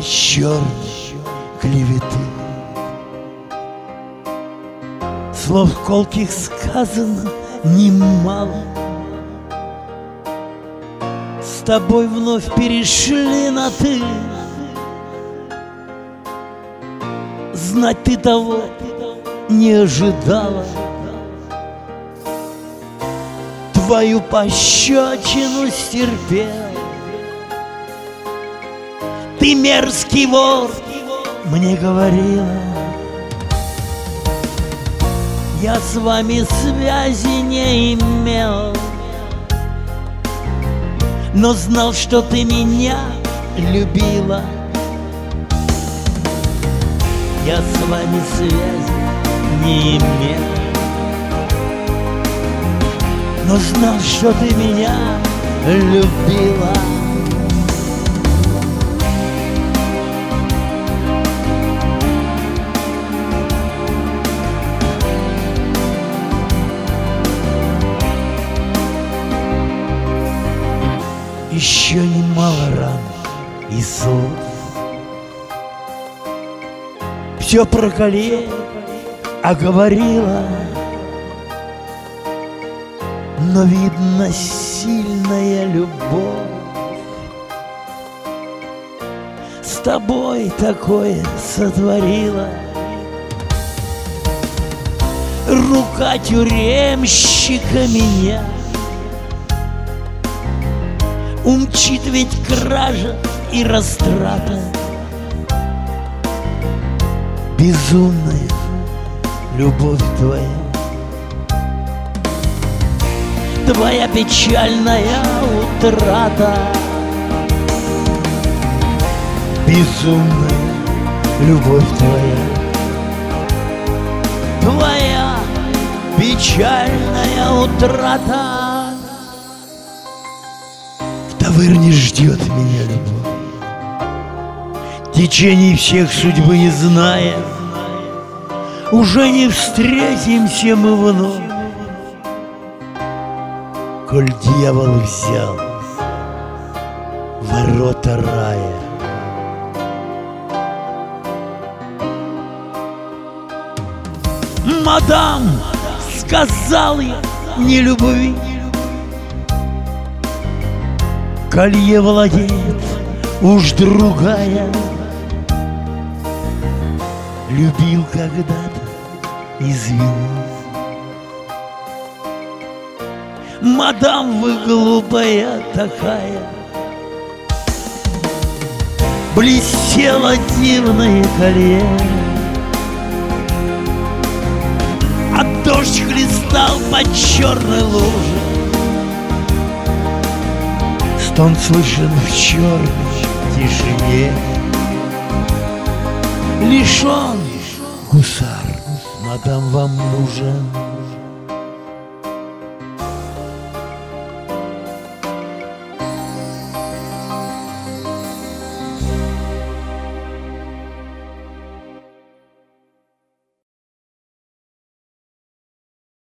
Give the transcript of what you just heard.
черной клеветы. Слов колких сказано немало, с тобой вновь перешли на «ты». Знать ты того не ожидала, твою пощечину стерпел. Ты мерзкий вор, мне говорила, я с вами связи не имел, но знал, что ты меня любила. Я с вами связи не имел, но знал, что ты меня любила. Еще немало ран и слов, все про коллег оговорила, но, видно, сильная любовь с тобой такое сотворила. Рука тюремщика меня умчит, ведь кража и растрата. Безумная любовь твоя, твоя печальная утрата. Безумная любовь твоя, твоя печальная утрата. В таверне ждет меня любовь, течений всех судьбы не зная. Уже не встретимся мы вновь, коль дьявол взял ворота рая. Мадам, сказал я, не любви, колье владеет уж другая. Любил когда-то, извини. Мадам, вы глупая такая. Блестело дивное колье, а дождь хлестал по черной луже. Стон слышен в черной тишине. Лишь он, гусар, мадам, вам нужен.